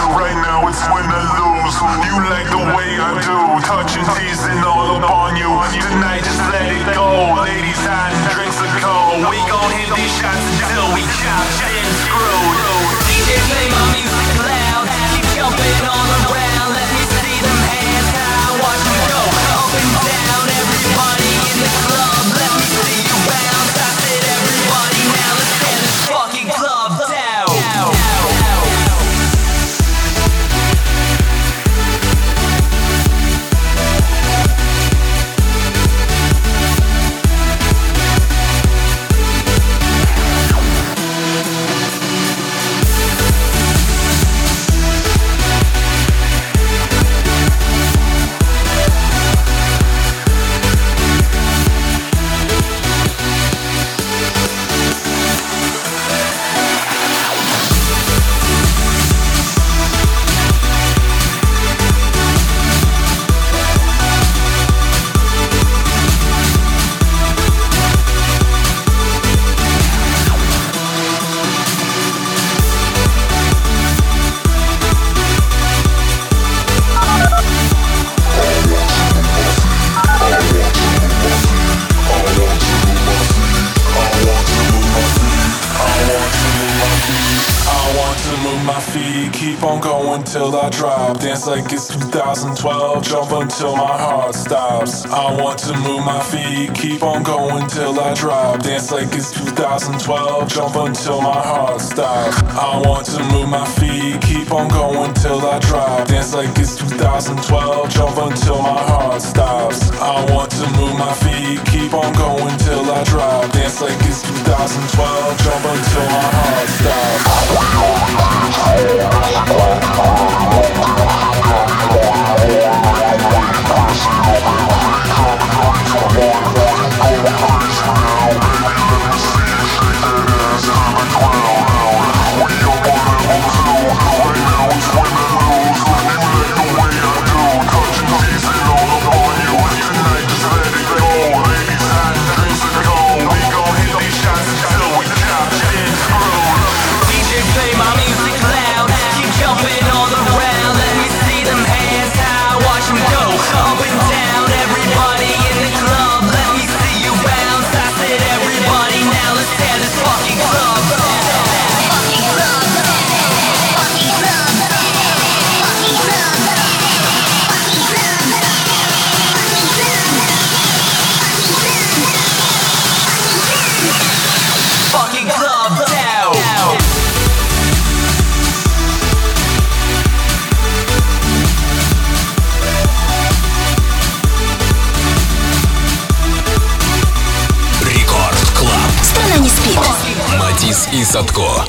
right now it's win or lose. You like the way I do, touching, teasing all upon you. Tonight just let it go. Ladies hot and drinks are cold. We gon' hit these shots until we chopped and screwed. DJ play my music loud, keep jumping all around. Let me see them hands high, watch me go up and down. Everybody in the club, let me see you bounce. I said everybody, now let's tear this fucking club down. Keep on going till I drop. Dance like it's 2012. Jump until my heart stops. I want to move my feet. Keep on going till I drop. Dance like it's 2012. Jump until my heart stops. I want to move my feet. Keep on going till I drop. Dance like it's 2012. Jump until my heart stops. I want to move my feet. Keep on going till I drop. Dance like it's 2012. Jump until my heart stops. И Садко.